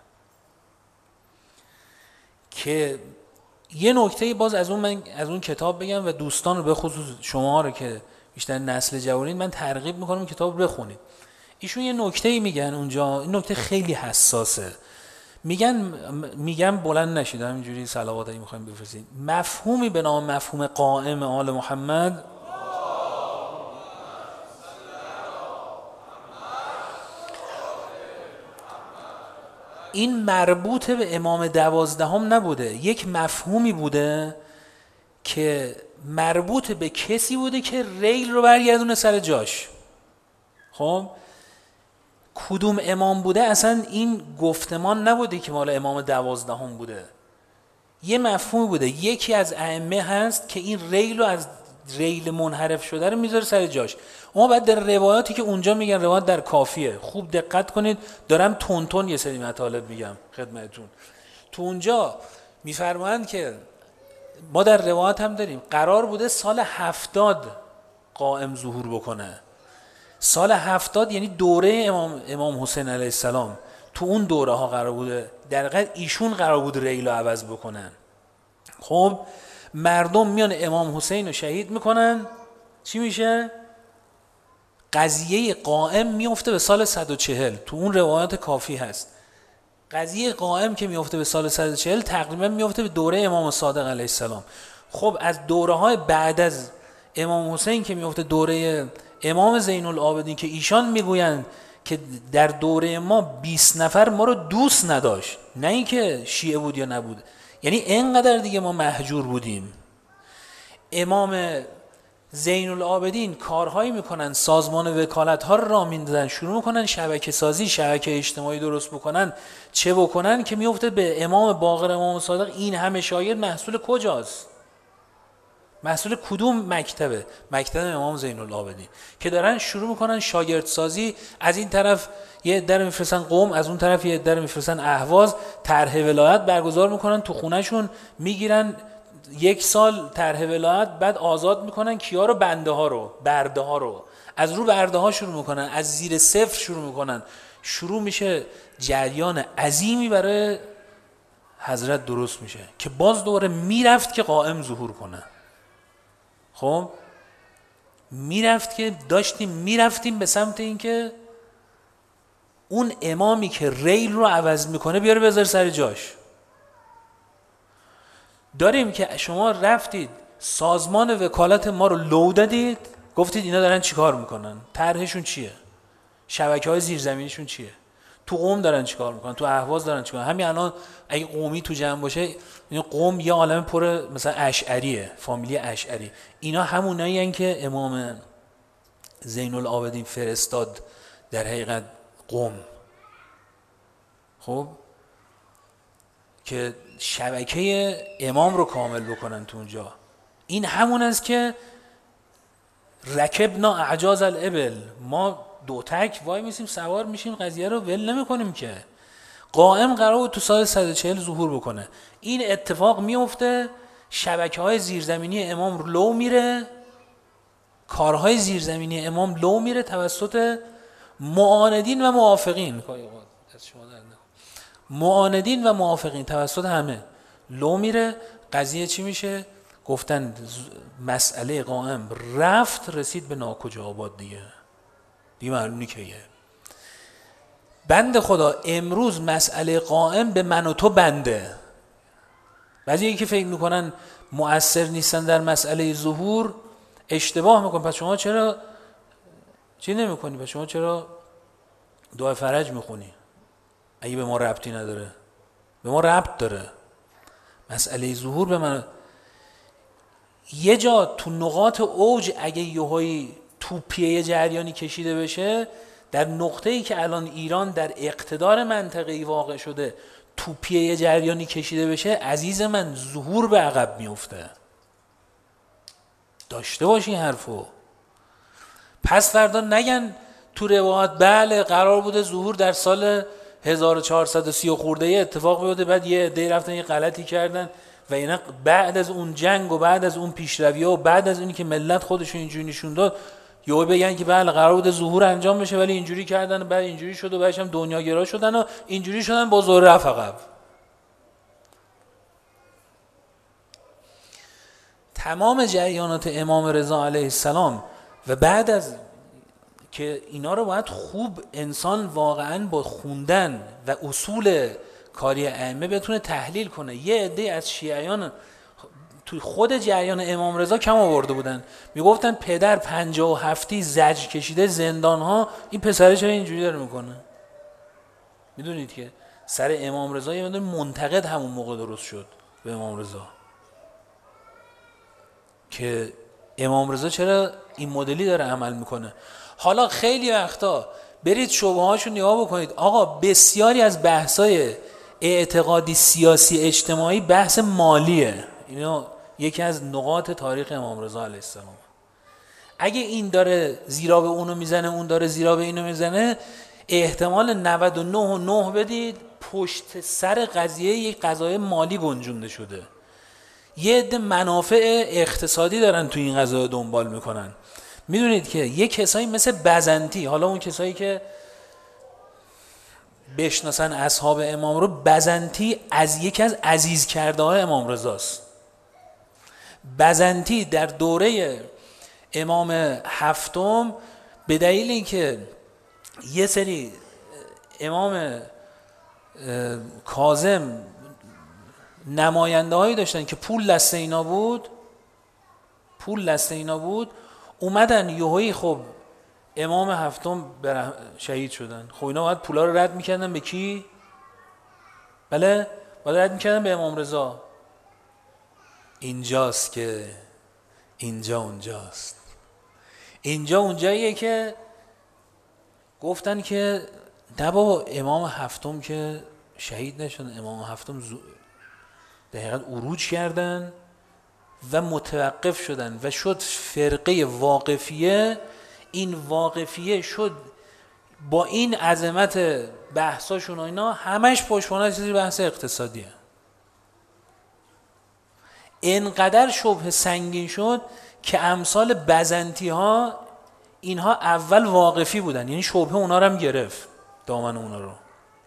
که یه نکته باز از اون من از اون کتاب بگم و دوستان رو به خصوص شما رو که بیشتر نسل جوانید من ترغیب میکنم کتاب رو بخونید. ایشون یه نکته‌ای میگن اونجا، این نکته خیلی حساسه. میگن میگم بلند نشید همینجوری صلواتایی میخوایم بفرستید. مفهومی به نام مفهوم قائم آل محمد این مربوط به امام دوازدهم نبوده، یک مفهومی بوده که مربوط به کسی بوده که ریل رو برگردونه سر جاش. خب کدوم امام بوده اصلا این گفتمان نبوده که مال امام دوازدهم بوده، یه مفهوم بوده. یکی از ائمه هست که این ریل رو از ریل منحرف شده رو میذاره سر جاش. اما بعد در روایاتی که اونجا میگن، روایات در کافیه، خوب دقت کنید، دارم تون تون یه سری مطالب میگم خدمتتون. تو اونجا میفرمایند که ما در روایات هم داریم قرار بوده سال هفتاد قائم ظهور بکنه. سال هفتاد یعنی دوره امام امام حسین علیه السلام. تو اون دوره ها قرار بوده در حقیقت ایشون قرار بود ریل رو عوض بکنن. خب مردم میان امام حسین رو شهید میکنن، چی میشه؟ قضیه قائم میفته به سال صد و چهل. تو اون روایات کافی هست. قضیه قائم که میفته به سال صد و چهل تقریبا میفته به دوره امام صادق علیه السلام. خب از دوره های بعد از امام حسین که میفته دوره امام زین العابدین که ایشان میگویند که در دوره ما بیست نفر ما رو دوست نداشت، نه اینکه شیعه بود یا نبود، یعنی اینقدر دیگه ما مهجور بودیم. امام زین العابدین کارهایی میکنن، سازمان وکالت ها رو راه میندازن، شروع میکنن شبکه سازی، شبکه اجتماعی درست بکنن، چه بکنن که میفته به امام باقر امام صادق. این همه شاگرد محصول کجاست؟ محصول کدوم مکتبه؟ مکتب امام زین العابدین که دارن شروع میکنن شاگرد سازی. از این طرف یه عده رو میفرستن قم، از اون طرف یه عده رو میفرستن اهواز، طرح ولایت برگزار میکنن تو خونهشون، میگیرن یک سال طرح ولایت، بعد آزاد میکنن کیا رو؟ بنده ها رو، برده ها رو. از رو برده ها شروع میکنن، از زیر صفر شروع میکنن. شروع میشه جریان عظیمی برای حضرت درست میشه که باز دوره میرفت که قائم ظهور کنه. خب میرفت که داشتیم میرفتیم به سمت این که اون امامی که ریل رو عوض میکنه بیاره بذار سر جاش. داریم که شما رفتید سازمان وکالت ما رو لو دادید، گفتید اینا دارن چیکار میکنن، طرحشون چیه، شبکه های زیرزمینیشون چیه، تو قم دارن چیکار میکنن، تو اهواز دارن چیکار. همین الان اگه قومی تو جمع باشه، این قم یه عالمه پر مثلا اشعریه، فامیلی اشعری، اینا همونایی هستن که امام زین العابدین فرستاد در حقیقت قم. خب که شبکه امام رو کامل بکنن تو اونجا. این همون است که رکبنا اعجاز الابل، ما دو تک وای میسیم سوار میشیم، قضیه رو ول نمیکنیم که. قائم قرار بود تو سال صد و چهل ظهور بکنه. این اتفاق میفته، شبکه های زیرزمینی امام لو میره، کارهای زیرزمینی امام لو میره توسط معاندین و موافقین. معاندین و موافقین توسط همه لو میره. قضیه چی میشه؟ گفتن مسئله قائم رفت رسید به ناکجا آباد دیگه. دیگه معلوم نیست کیه. بند خدا امروز مسئله قائم به من و تو بنده. بعضی که فکر میکنن مؤثر نیستن در مسئله ظهور اشتباه میکنن. پس شما چرا چی نمیکنی؟ پس شما چرا دعای فرج میخونی اگه به ما ربطی نداره؟ به ما ربط داره. مسئله ظهور به من یه جا تو نقاط اوج اگه یهویی توپیه جریانی کشیده بشه، در نقطه‌ای که الان ایران در اقتدار منطقه‌ای واقع شده توپیه جریانی کشیده بشه، عزیز من ظهور به عقب میفته. داشته باشی حرفو. پس فردا نگن تو روایات بله قرار بوده ظهور در سال هزار و چهارصد و سی خورده ای اتفاق بیفته، بعد یه عده رفتن یه غلطی کردن و اینا بعد از اون جنگ و بعد از اون پیشروی‌ها و بعد از اونی که ملت خودشون اینجوری نشون داد یهو بگن که بله قرار بوده ظهور انجام بشه ولی اینجوری کردن و بعد اینجوری شد و بعدش هم دنیاگرا شدن و اینجوری شدن با زور رفت عقب. تمام جریانات امام رضا علیه السلام و بعد از که اینا رو باید خوب انسان واقعا با خوندن و اصول کاری ائمه بتونه تحلیل کنه. یه عده از شیعیان توی خود جریان امام رضا کم آورده بودن، میگفتن پدر پنجاه و هفتی زجر کشیده زندان ها، این پسره چرا اینجوری داره میکنه؟ میدونید که سر امام رضا یه مقدار منتقد همون موقع درست شد به امام رضا که امام رضا چرا این مدلی داره عمل میکنه. حالا خیلی وقتا برید شبهه هاشو نگاه بکنید. آقا بسیاری از بحثای اعتقادی سیاسی اجتماعی بحث مالیه. اینو یکی از نقاط تاریخ امام رضا علیه السلام. اگه این داره زیرا به اونو میزنه، اون داره زیرا به اینو میزنه، احتمال نود و نه و نه بدید پشت سر قضیه یک قضایه مالی گنجونده شده. یه عده منافع اقتصادی دارن تو این قضایه دنبال میکنن. میدونید که یه کسایی مثل بزنطی، حالا اون کسایی که بشناسن اصحاب امام رو، بزنطی از یکی از عزیز کرده های امام رضاست. بزنطی در دوره امام هفتم به دلیل اینکه یه سری امام کاظم نماینده هایی داشتن که پول دست اینا بود پول دست اینا بود اومدن یهویی خب امام هفتم شهید شدن. خب اینا باید پولا رو رد میکردن به کی؟ بله باید رد میکردن به امام رضا. اینجاست که اینجا اونجاست. اینجا اونجاییه که گفتن که نه بابا امام هفتم که شهید نشدن، امام هفتم در حقیقت عروج کردن و متوقف شدن و شد فرقه واقفیه. این واقفیه شد با این عظمت بحثاشون و اینا همش پشتوانه چیزی بحث اقتصادیه. اینقدر شبه سنگین شد که امثال بزنطی ها اینها اول واقفی بودن، یعنی شبه اونا رو هم گرفت، دامن اونا رو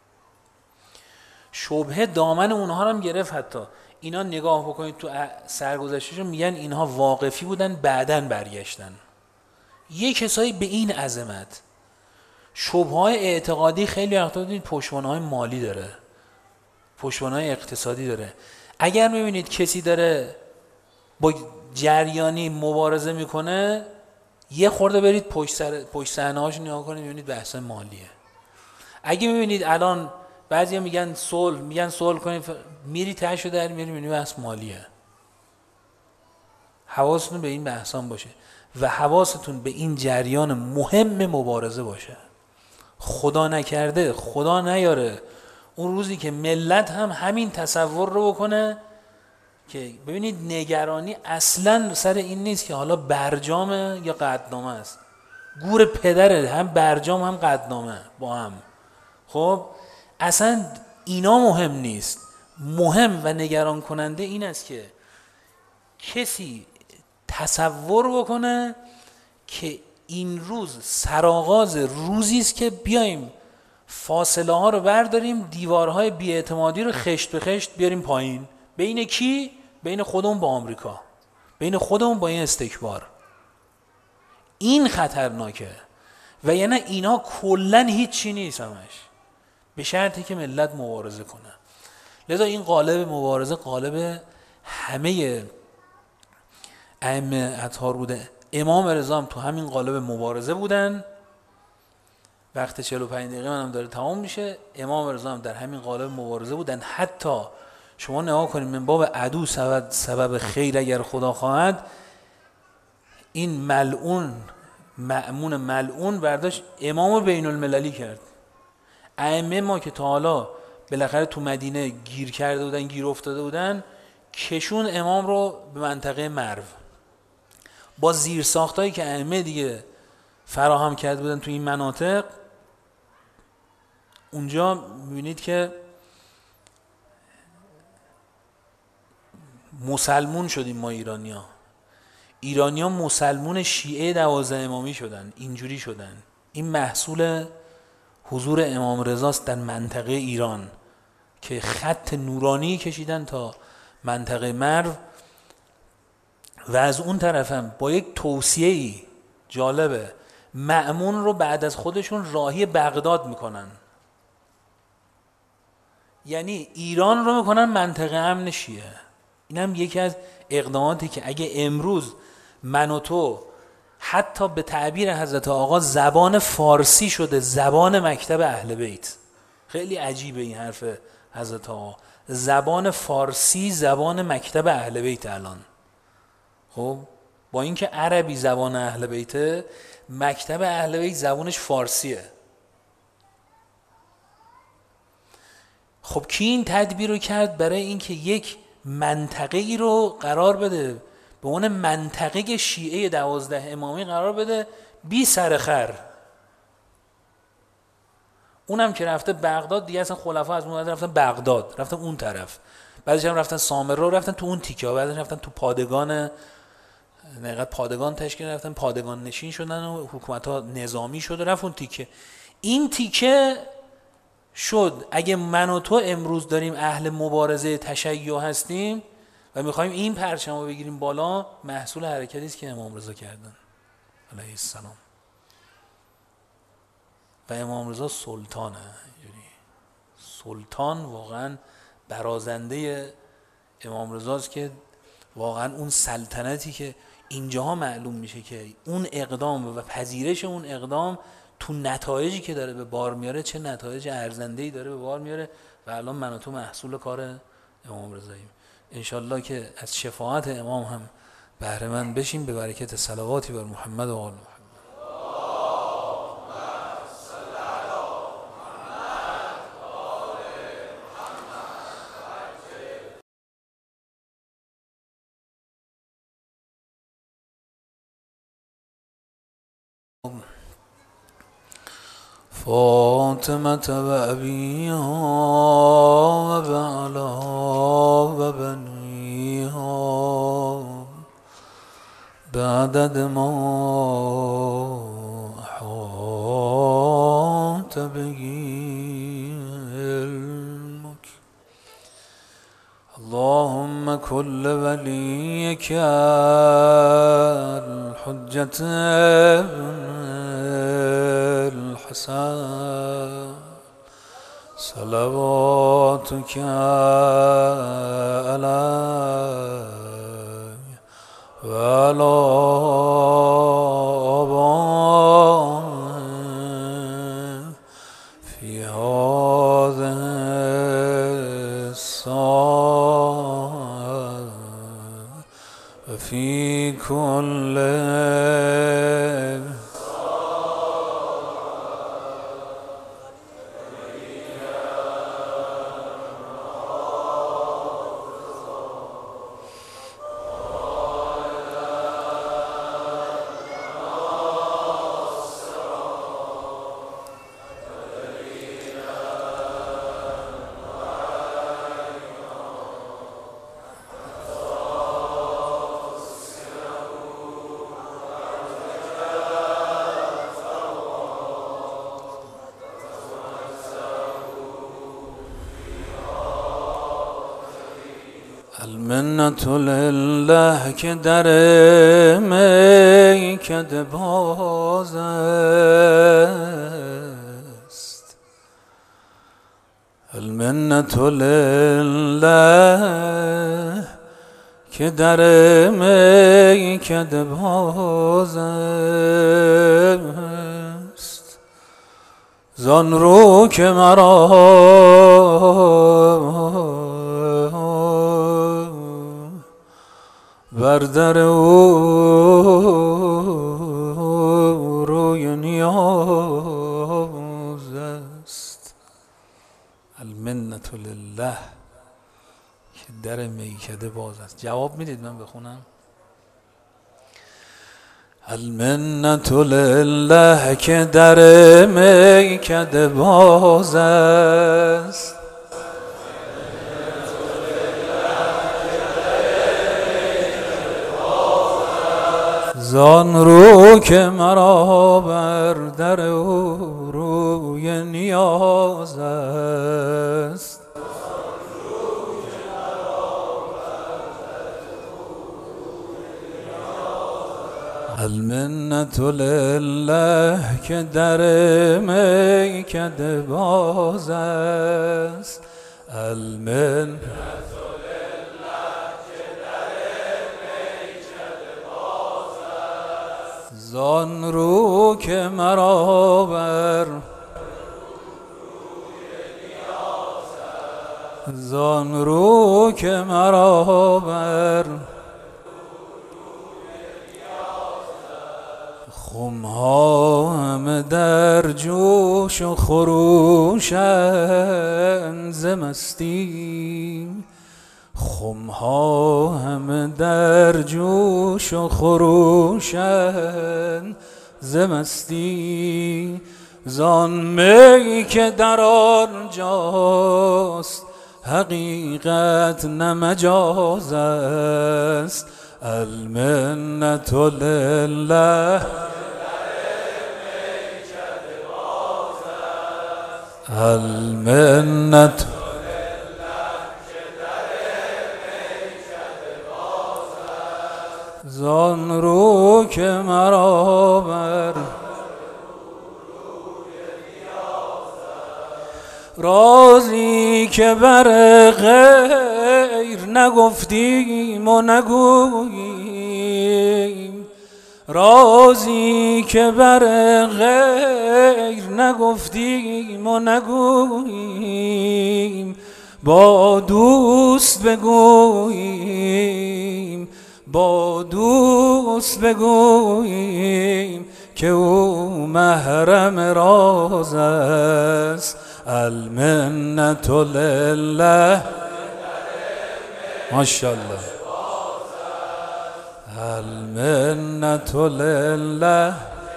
شبه دامن اونها رو هم گرفت. حتی اینا نگاه بکنید تو سرگذشتشون میگن اینها واقفی بودن بعدن برگشتن. یه کسایی به این عظمت شبه‌های اعتقادی خیلی وقتا دید پشتوانه‌های مالی داره، پشتوانه‌های اقتصادی داره. اگر میبینید کسی داره با جریانی مبارزه میکنه یه خورده برید پشت سر پشت صحنه‌هاش نگاه کنید میبینید بحث مالیه. اگه میبینید الان بعضیا میگن صلح میگن صلح کنید میری تاشو در میری میبینید بحث مالیه. حواستون به این بحثان باشه و حواستون به این جریان مهم مبارزه باشه. خدا نکرده خدا نیاره اون روزی که ملت هم همین تصور رو بکنه که ببینید نگرانی اصلا سر این نیست که حالا برجامه یا قدنامه است. گور پدره، هم برجام هم قدنامه با هم. خب اصلا اینا مهم نیست. مهم و نگران کننده این است که کسی تصور بکنه که این روز سرآغاز روزی است که بیایم فاصله ها رو برداریم، دیوارهای بی‌اعتمادی رو خشت به خشت بیاریم پایین. بین کی؟ بین خودمون با آمریکا، بین خودمون با این استکبار. این خطرناکه و یعنی اینا کلن هیچی نیست همش، به شرطی که ملت مبارزه کنه. لذا این قالب مبارزه قالب همه ائمه اطهار بوده. امام رضا هم تو همین قالب مبارزه بودن. وقت چهل و پنج دقیقه منم داره تمام میشه. امام رضا هم در همین قالب مبارزه بودن. حتی شما نگاه کنید من باب عدو سبب, سبب خیر اگر خدا خواهد، این ملعون مأمون ملعون برداشت امام بین المللی کرد. ائمه ما که تا حالا بالاخره تو مدینه گیر کرده بودن، گیر افتاده بودن، کشون امام رو به منطقه مرو با زیرساختایی که ائمه دیگه فراهم کرده بودن تو این مناطق. اونجا میبینید که مسلمون شدیم ما ایرانیا. ایرانیا مسلمون شیعه دوازده امامی شدن، اینجوری شدن. این محصول حضور امام رضاست در منطقه ایران که خط نورانی کشیدن تا منطقه مرو و از اون طرف هم با یک توصیه‌ای جالبه مأمون رو بعد از خودشون راهی بغداد میکنن. یعنی ایران رو میکنن منطقه امن شیعه. این هم یکی از اقداماتی که اگه امروز من و تو حتی به تعبیر حضرت آقا زبان فارسی شده، زبان مکتب اهل بیت. خیلی عجیبه این حرف حضرت آقا، زبان فارسی زبان مکتب اهل بیت الان. خب با اینکه عربی زبان اهل بیته، مکتب اهل بیت زبانش فارسیه. خب کی این تدبیر رو کرد؟ برای اینکه یک منطقه ای رو قرار بده، به اون منطقه شیعه دوازده امامی قرار بده بی سرخر. اونم که رفته بغداد دیگه، اصلا خلفا از اون رفتن بغداد، رفتن اون طرف، بعدش هم رفتن سامرا، رفتن تو اون تیکه ها، بعدش رفتن تو پادگان، نقدر پادگان تشکیل رفتن، پادگان نشین شدن و حکومت ها نظامی شد و رفت اون تیکه. این تیکه شد اگه من و تو امروز داریم اهل مبارزه تشیع هستیم و میخوایم این پرچم رو بگیریم بالا، محصول حرکتی است که امام رضا کردن علیه السلام. و امام رضا سلطانه، یعنی سلطان واقعا برازنده امام رضاست که واقعا اون سلطنتی که اینجاها معلوم میشه که اون اقدام و پذیرش اون اقدام تو نتایجی که داره به بار میاره چه نتایج ارزنده‌ای داره به بار میاره. و الان من و تو محصول کار امام رضاییم. انشالله که از شفاعت امام هم بهره مند بشیم به برکت صلواتی بر محمد و آل محمد. فاطمة و ابیها و بعلا و بنیها بعدد ما احاط بهی علمک. اللهم كل وليك الحجة الحسن صلواتك عليه وعلى آبائه في هذه الساعة وفي كل المنت لله که در میکده باز است. المنت لله که در میکده باز است. زان رو که مرا بر در او روی نیاز است. المنت لله که در میکده باز است. جواب میدید من بخونم؟ المنت لله که در میکده باز است. زان رو که مرا بر در او روی نیاز است. المنت لله که در میکده باز است. المنت زان رو که مرا بر زان رو که مرا بر خمها همه در جوش و خروشند ز مستی. خمها همه در جوش و خروشن ز مستی زان می که در آنجاست حقیقت نه مجاز است. المنة لله المنة زان رو که مرا بر رازی که بر غیر نگفتیم و نگوییم، رازی که بر غیر نگفتیم و نگوییم، با دوست بگوییم با دوست بگوییم که او محرم راز است. المنة لله ماشاءالله المنة لله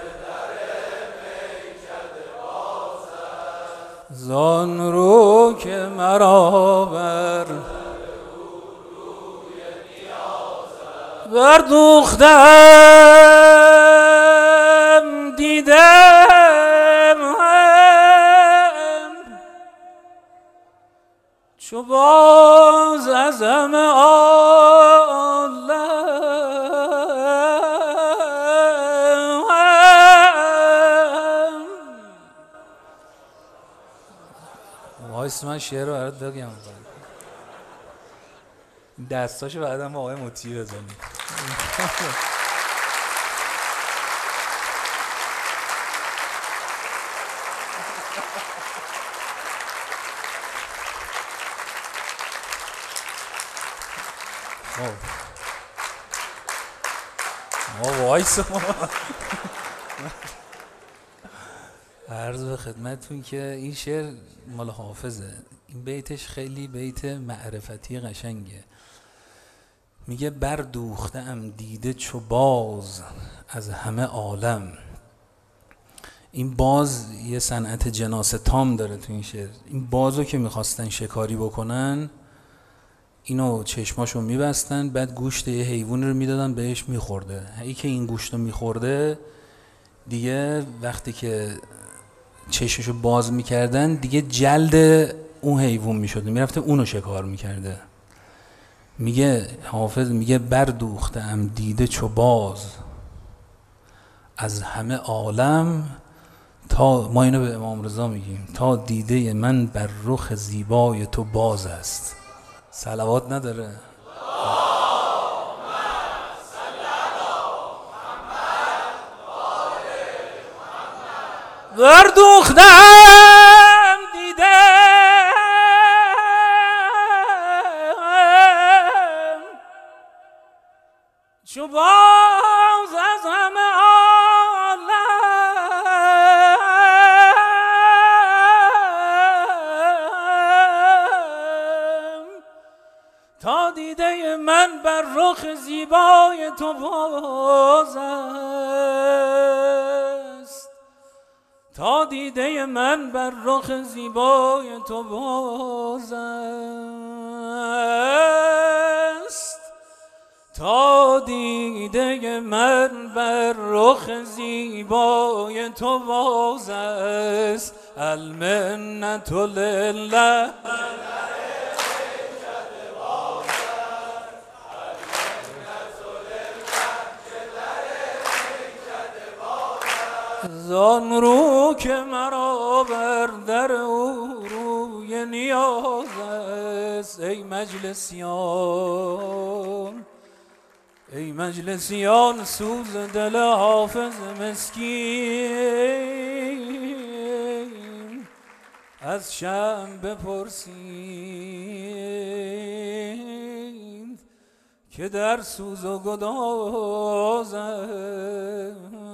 زان رو که مرا بر بردوختم دیدم چو باز از همه عالم وایس من شعر رو برات بگم دستاشو بعدم با آقای مطیع بزنیم. ما وایس ما عرض به خدمتون که این شعر مال حافظه. این بیتش خیلی بیت معرفتی قشنگه. میگه بردوختم دیده چو باز از همه عالم. این باز یه صنعت جناس تام داره تو این شعر. این بازو که میخواستن شکاری بکنن اینو چشماشو میبستن، بعد گوشت یه حیوان رو میدادن بهش میخورده. ای که این گوشت رو میخورده دیگه وقتی که چشمشو باز میکردن دیگه جلد اون حیوان میشده، میرفته اونو شکار میکرده. میگه حافظ میگه بردوختم دیده چو باز از همه عالم، تا ما اینو به امام رضا میگیم تا دیده من بر رخ زیبای تو باز است. صلوات نداره؟ بردوختم دیده چو باز از همه عالم، تا دیده من بر رخ زیبای تو باز است. تا دیده من بر رخ زیبای تو باز است. تا دیده من بر رخ زیبای تو باز است. المنة لله زان رو که مرا بر در او روی نیاز است. ای مجلسیان ای مجلسیان سوز دل حافظ مسکین از شمع بپرسید که در سوز و گداز است.